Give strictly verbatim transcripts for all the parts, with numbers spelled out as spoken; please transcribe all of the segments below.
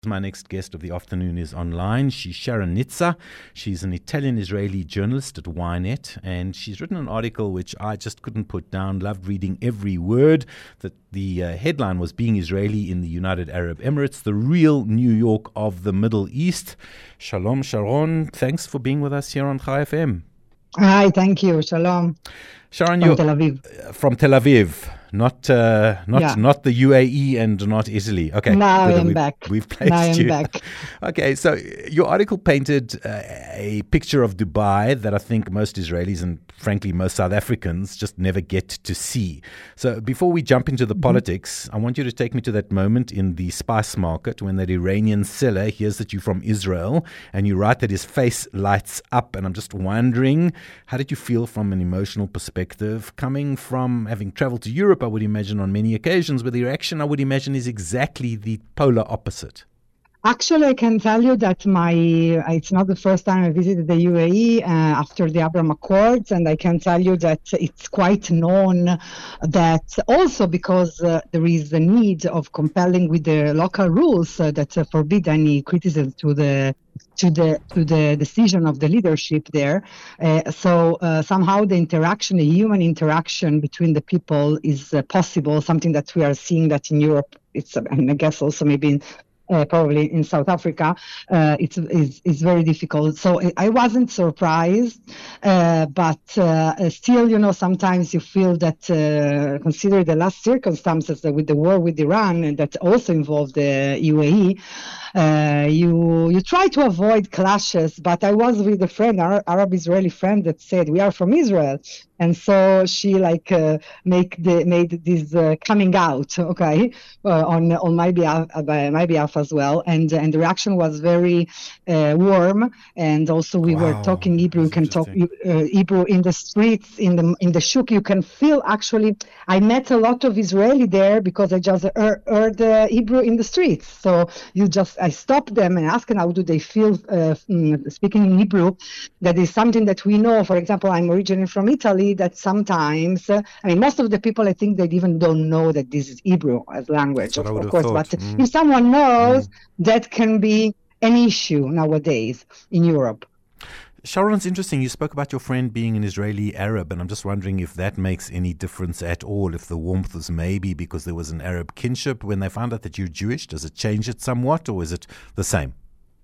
My next guest of the afternoon is online. She's Sharon Nitzer. She's an Italian-Israeli journalist at Ynet, and she's written an article which I just couldn't put down. Loved reading every word. That the uh, headline was "Being Israeli in the United Arab Emirates: The Real New York of the Middle East." Shalom, Sharon. Thanks for being with us here on Chai F M. Hi, thank you. Shalom. Sharon, from you're Tel Aviv. Uh, from Tel Aviv. Not uh, not Yeah. not the U A E and not Italy. Okay. Now good. I'm We've, back. We've placed Now I'm you. back. Okay, so your article painted uh, a picture of Dubai that I think most Israelis and frankly most South Africans just never get to see. So before we jump into the mm-hmm. politics, I want you to take me to that moment in the spice market when that Iranian seller hears that you're from Israel and you write that his face lights up. And I'm just wondering, how did you feel from an emotional perspective coming from having traveled to Europe, I would imagine, on many occasions, but the reaction, I would imagine, is exactly the polar opposite. Actually, I can tell you that my it's not the first time I visited the U A E uh, after the Abraham Accords, and I can tell you that it's quite known that also because uh, there is the need of compelling with the local rules uh, that uh, forbid any criticism to the to the to the decision of the leadership there. Uh, so uh, somehow the interaction, the human interaction between the people is uh, possible. Something that we are seeing that in Europe. It's and I guess also maybe in Uh, probably in South Africa, uh, it's is is very difficult. So I wasn't surprised, uh, but uh, still, you know, sometimes you feel that, uh, consider the last circumstances with the war with Iran, and that also involved the U A E. Uh, you you try to avoid clashes, but I was with a friend, our Arab-Israeli friend, that said we are from Israel, and so she like uh, make the made this uh, coming out, okay, uh, on on my behalf, uh, my behalf as well, and and the reaction was very uh, warm, and also we Wow, were talking Hebrew. You can talk uh, Hebrew in the streets, in the in the shuk. You can feel actually. I met a lot of Israeli there because I just heard, heard uh, Hebrew in the streets. So you just I stopped them and asked them how do they feel uh, speaking in Hebrew. That is something that we know. For example, I'm originally from Italy. That sometimes, uh, I mean, most of the people I think they even don't know that this is Hebrew as language, of, of course. Thought. But Mm. if someone knows, mm. that can be an issue nowadays in Europe. Sharon, it's interesting. You spoke about your friend being an Israeli Arab, and I'm just wondering if that makes any difference at all, if the warmth was maybe because there was an Arab kinship. When they found out that you're Jewish, does it change it somewhat, or is it the same?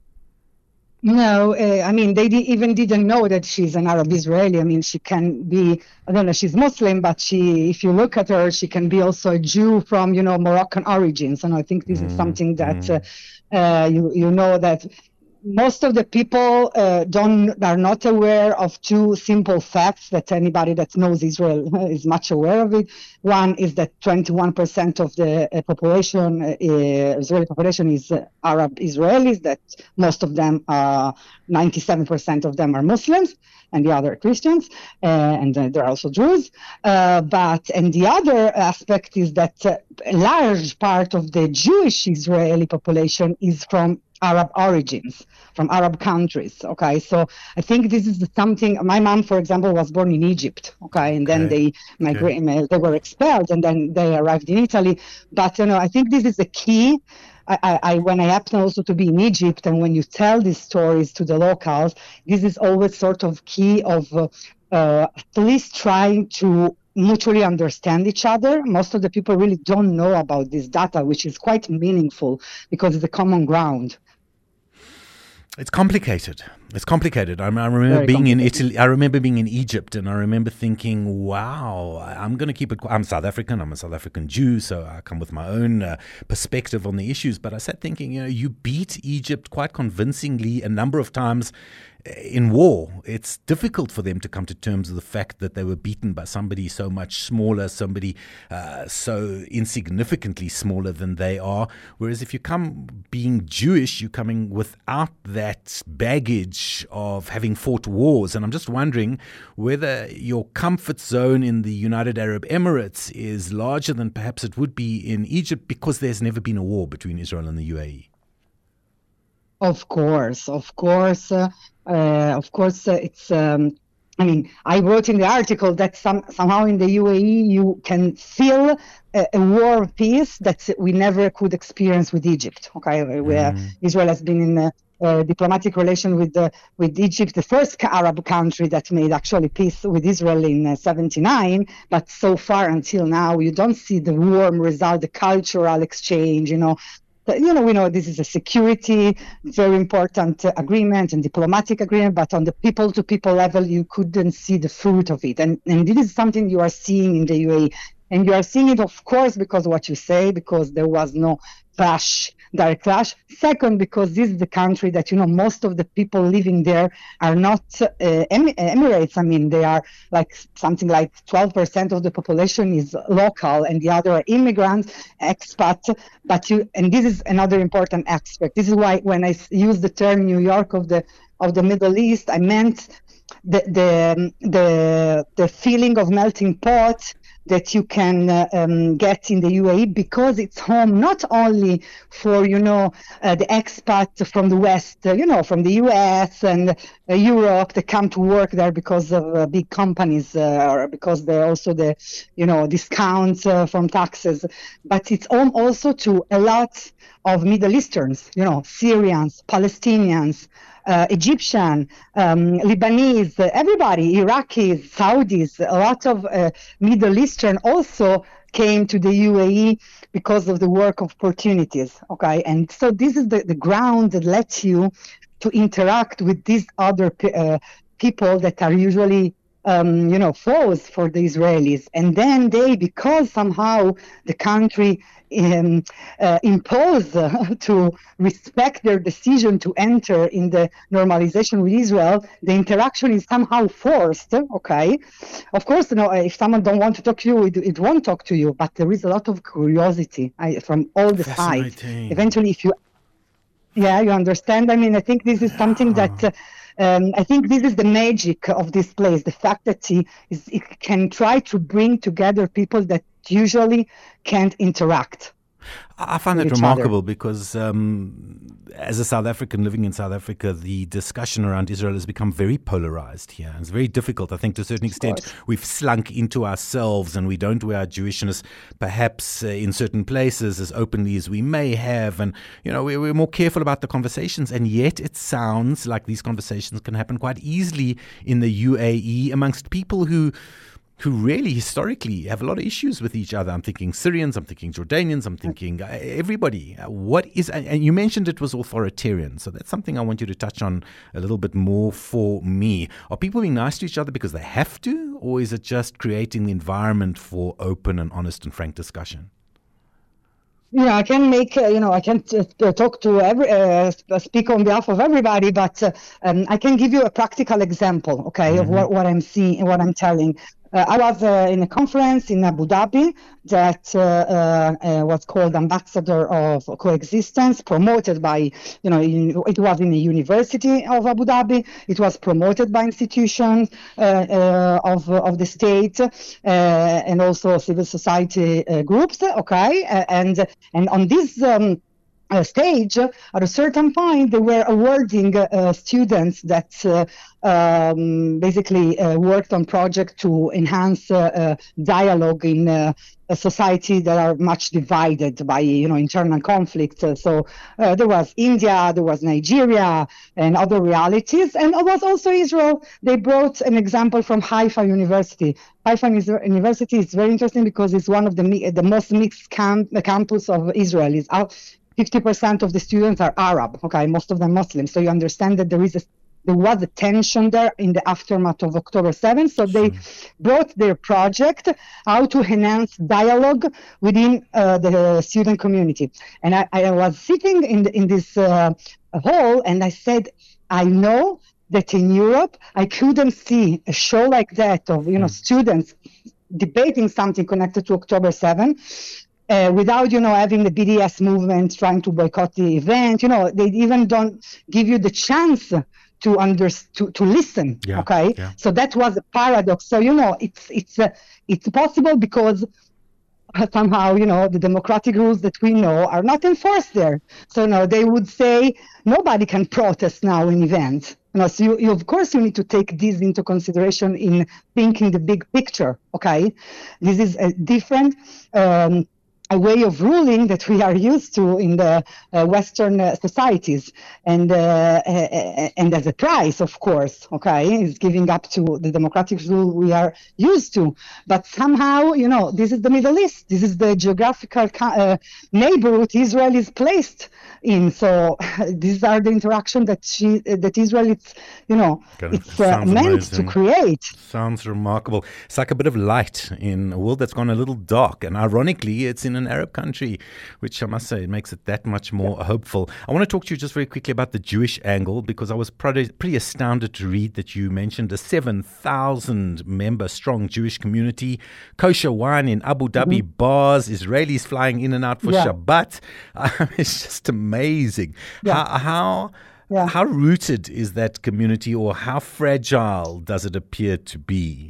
No, uh, I mean, they di- even didn't know that she's an Arab Israeli. I mean, she can be, I don't know, she's Muslim, but she, if you look at her, she can be also a Jew from, you know, Moroccan origins. And I think this mm, is something that mm. uh, uh, you, you know that most of the people uh, don't are not aware of two simple facts that anybody that knows Israel is much aware of it. One is that twenty-one percent of the uh, population, uh, Israeli population, is uh, Arab Israelis. That most of them, are ninety-seven percent of them, are Muslims, and the other Christians, uh, and uh, there are also Jews. Uh, but and the other aspect is that uh, a large part of the Jewish Israeli population is from Arab origins, from Arab countries. Okay, so I think this is something. My mom, for example, was born in Egypt. Okay, and then okay. they migrated, okay. they were expelled, and then they arrived in Italy. But you know, I think this is the key. I, I, when I happen also to be in Egypt, and when you tell these stories to the locals, this is always sort of key of uh, uh, at least trying to mutually understand each other. Most of the people really don't know about this data, which is quite meaningful because it's a common ground. It's complicated. It's complicated. I, I remember Very being in Italy. I remember being in Egypt, and I remember thinking, "Wow, I'm going to keep it." I'm South African. I'm a South African Jew, so I come with my own uh, perspective on the issues. But I sat thinking, you know, you beat Egypt quite convincingly a number of times in war. It's difficult for them to come to terms with the fact that they were beaten by somebody so much smaller, somebody uh, so insignificantly smaller than they are. Whereas if you come being Jewish, you're coming without that baggage of having fought wars. And I'm just wondering whether your comfort zone in the United Arab Emirates is larger than perhaps it would be in Egypt because there's never been a war between Israel and the U A E. Of course, of course, uh, uh, of course, uh, it's um, I mean, I wrote in the article that some, somehow in the U A E you can feel a, a war of peace that we never could experience with Egypt. Okay, where Mm. Israel has been in a, a diplomatic relation with the, with Egypt, the first Arab country that made actually peace with Israel in uh, seventy-nine. But so far until now, you don't see the warm result, the cultural exchange. You know, you know, we know this is a security, very important uh, agreement and diplomatic agreement, but on the people-to-people level, you couldn't see the fruit of it. And, and this is something you are seeing in the U A E. And you are seeing it, of course, because of what you say, because there was no clash, direct clash. Second, because this is the country that, you know, most of the people living there are not uh, em- Emirates. I mean, they are like something like twelve percent of the population is local and the other are immigrants, expats. But you, and this is another important aspect. This is why when I use the term New York of the of the Middle East, I meant the the the, the feeling of melting pot that you can uh, um, get in the U A E, because it's home not only for, you know, uh, the expats from the West, uh, you know, from the U S and uh, Europe that come to work there because of uh, big companies uh, or because they're also the, you know, discounts uh, from taxes. But it's home also to a lot of Middle Easterns, you know, Syrians, Palestinians, Uh, Egyptian, um, Lebanese, uh, everybody, Iraqis, Saudis, a lot of uh, Middle Eastern also came to the U A E because of the work opportunities. Okay, and so this is the, the ground that lets you to interact with these other uh, people that are usually um, you know, foes for the Israelis. And then they, because somehow the country um, uh, imposed uh, to respect their decision to enter in the normalization with Israel, the interaction is somehow forced, okay? Of course, you know, if someone don't want to talk to you, it, it won't talk to you, but there is a lot of curiosity I, from all the sides. Eventually, if you, yeah, you understand? I mean, I think this is something that... Uh, Um, I think this is the magic of this place, the fact that he, is, he can try to bring together people that usually can't interact. I find that remarkable other. because um, as a South African living in South Africa, the discussion around Israel has become very polarized here. It's very difficult. I think to a certain extent we've slunk into ourselves and we don't wear our Jewishness perhaps uh, in certain places as openly as we may have. And, you know, we're, we're more careful about the conversations. And yet it sounds like these conversations can happen quite easily in the U A E amongst people who... who really historically have a lot of issues with each other. I'm thinking Syrians, I'm thinking Jordanians, I'm thinking uh, everybody. Uh, what is, and you mentioned it was authoritarian, so that's something I want you to touch on a little bit more for me. Are people being nice to each other because they have to, or is it just creating the environment for open and honest and frank discussion? Yeah, I can make, uh, you know, I can't uh, talk to every, uh, speak on behalf of everybody, but uh, um, I can give you a practical example, okay, mm-hmm. of what, what I'm seeing, what I'm telling. Uh, I was uh, in a conference in Abu Dhabi that uh, uh, was called Ambassador of Coexistence, promoted by, you know, in, it was in the University of Abu Dhabi. It was promoted by institutions uh, uh, of of the state uh, and also civil society uh, groups. Okay, uh, and and on this. Um, Uh, stage, uh, at a certain point, they were awarding uh, students that uh, um, basically uh, worked on projects to enhance uh, uh, dialogue in uh, a society that are much divided by, you know, internal conflict. Uh, so uh, there was India, there was Nigeria, and other realities, and it was also Israel. They brought an example from Haifa University. Haifa University is very interesting because it's one of the the most mixed camp, the campus of Israel. Is out. fifty percent of the students are Arab, okay, most of them Muslims. So you understand that there is a, there was a tension there in the aftermath of October seventh. So they sure. brought their project how to enhance dialogue within uh, the student community. And I, I was sitting in the, in this uh, hall, and I said, I know that in Europe I couldn't see a show like that of, you know, mm. students debating something connected to October seventh. Uh, without, you know, having the B D S movement trying to boycott the event, you know, they even don't give you the chance to under to, to listen. Yeah, okay, yeah. So that was a paradox. So, you know, it's it's uh, it's possible because somehow, you know, the democratic rules that we know are not enforced there. So no, they would say nobody can protest now in events. You know, so you, you, of course, you need to take this into consideration in thinking the big picture. Okay, this is a different. Um, a way of ruling that we are used to in the uh, Western uh, societies, and uh, uh, and as a price, of course, okay, is giving up to the democratic rule we are used to. But somehow, you know, this is the Middle East. This is the geographical uh, neighborhood Israel is placed in. So these are the interaction that she that Israel is, you know, God, it's uh, meant amazing. to create. Sounds remarkable. It's like a bit of light in a world that's gone a little dark, and ironically, it's in an Arab country, which I must say it makes it that much more hopeful. I want to talk to you just very quickly about the Jewish angle, because I was pretty, pretty astounded to read that you mentioned a seven thousand member strong Jewish community, kosher wine in Abu Dhabi mm-hmm. bars, Israelis flying in and out for yeah. Shabbat. Um, it's just amazing. Yeah. How, how, yeah. how rooted is that community, or how fragile does it appear to be?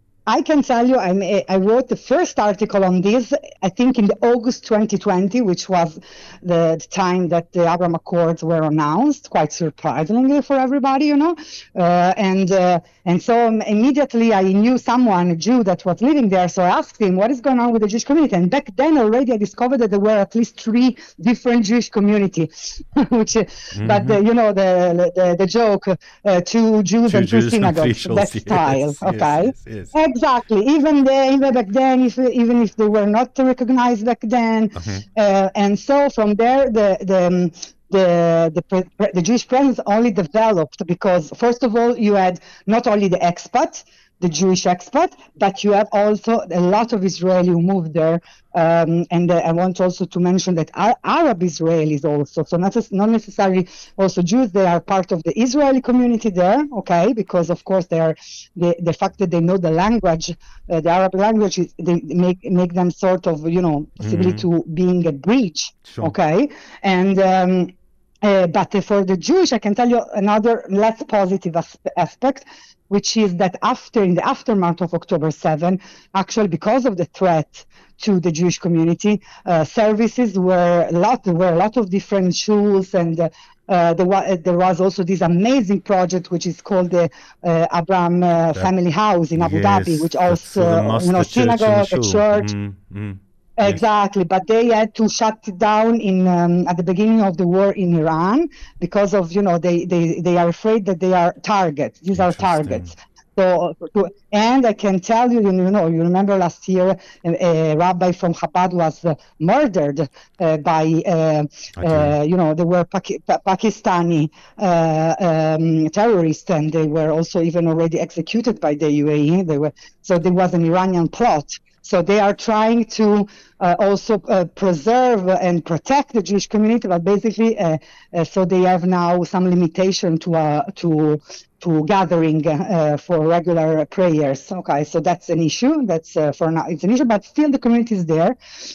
I can tell you, I, I wrote the first article on this, I think in the August twenty twenty, which was the time that the Abraham Accords were announced, quite surprisingly for everybody, you know. Uh, and uh, and so immediately I knew someone, a Jew, that was living there. So I asked him, what is going on with the Jewish community? And back then already I discovered that there were at least three different Jewish communities, which, mm-hmm. but uh, you know, the the, the joke, uh, two Jews two and two Jews synagogues, that yes, style, yes, okay? Yes, yes, yes. Exactly. Even they, even back then, if, even if they were not recognized back then, uh-huh. uh, and so from there, the the the the, the Jewish presence only developed because, first of all, you had not only the expat, the Jewish expat, but you have also a lot of Israeli who moved there. Um, and uh, I want also to mention that Arab Israelis also, so not, not necessarily also Jews, they are part of the Israeli community there, okay, because of course they are, the, the fact that they know the language, uh, the Arab language, is, they make make them sort of, you know, possibly mm-hmm. to being a bridge, sure. okay, and um, uh, but for the Jewish, I can tell you another less positive as- aspect, which is that after, in the aftermath of October seventh, actually because of the threat to the Jewish community, uh, services were a lot, there were a lot of different schools, and uh, uh, there, was, there was also this amazing project which is called the uh, Abraham uh, Family House in Abu yes, Dhabi, which also, uh, you know, synagogue, a church. Mm-hmm. Exactly, but they had to shut it down in um, at the beginning of the war in Iran because of, you know, they, they, they are afraid that they are targets. These are targets. So, and I can tell you, you know, you remember last year a, a rabbi from Chabad was uh, murdered uh, by, uh, okay. uh, you know, they were Paki- Pakistani uh, um, terrorists, and they were also even already executed by the U A E. They were, so there was an Iranian plot. So they are trying to uh, also uh, preserve and protect the Jewish community, but basically, uh, uh, so they have now some limitation to uh, to to gathering uh, for regular prayers. Okay, so that's an issue. That's uh, for now it's an issue, but still the community is there,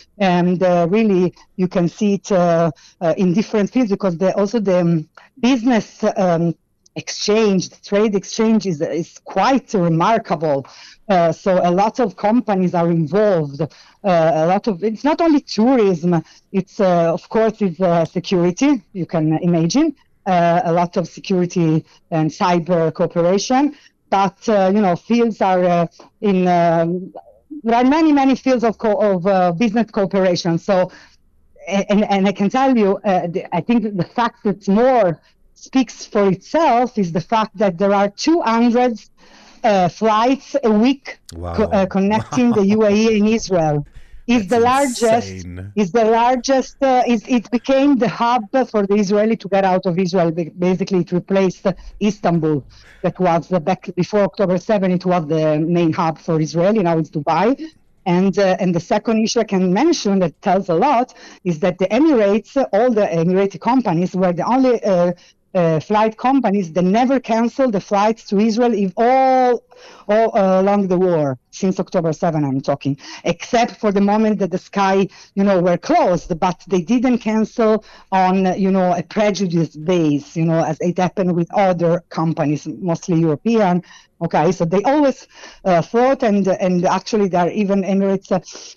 and uh, really you can see it uh, uh, in different fields because the, also the um, business. Um, exchange, the trade exchange is, is quite remarkable. Uh, so a lot of companies are involved. Uh, a lot of, it's not only tourism, it's uh, of course it's uh, security, you can imagine, uh, a lot of security and cyber cooperation, but uh, you know, fields are uh, in, um, there are many, many fields of, co- of uh, business cooperation. So, and, and I can tell you, uh, the, I think the fact that more speaks for itself is the fact that there are two hundred uh, flights a week wow. co- uh, connecting wow. the U A E and Israel. Is the largest. Insane. Is the largest. Uh, is it became the hub for the Israeli to get out of Israel. Basically, it replaced Istanbul. That was uh, back before October seventh. It was the main hub for Israeli. Now it's Dubai. And uh, and the second issue I can mention that tells a lot is that the Emirates, all the Emirati companies, were the only uh, uh, flight companies that never canceled the flights to Israel if all, all uh, along the war since October seventh. I'm talking, except for the moment that the sky, you know, were closed, but they didn't cancel on, you know, a prejudice base, you know, as it happened with other companies, mostly European. Okay, so they always uh, thought, and and actually there are even Emirates uh,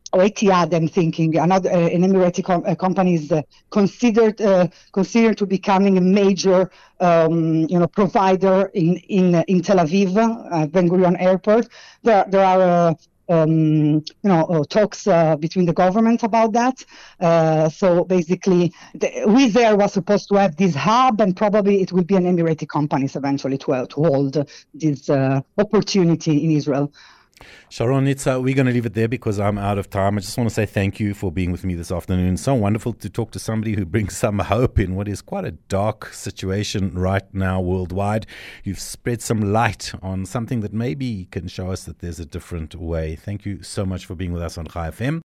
or Etihad, I'm thinking, another uh, an Emirati com- uh, company is uh, considered uh, considered to becoming a major, um, you know, provider in in uh, in Tel Aviv, uh, Ben Gurion Airport. There there are. Uh, Um, you know, uh, talks uh, between the government about that. Uh, so basically, the, Wizz Air was supposed to have this hub, and probably it will be an Emirati companies eventually to, uh, to hold this uh, opportunity in Israel. Sharon, it's, uh, we're going to leave it there because I'm out of time. I just want to say thank you for being with me this afternoon. So wonderful to talk to somebody who brings some hope in what is quite a dark situation right now worldwide. You've spread some light on something that maybe can show us that there's a different way. Thank you so much for being with us on Chai F M.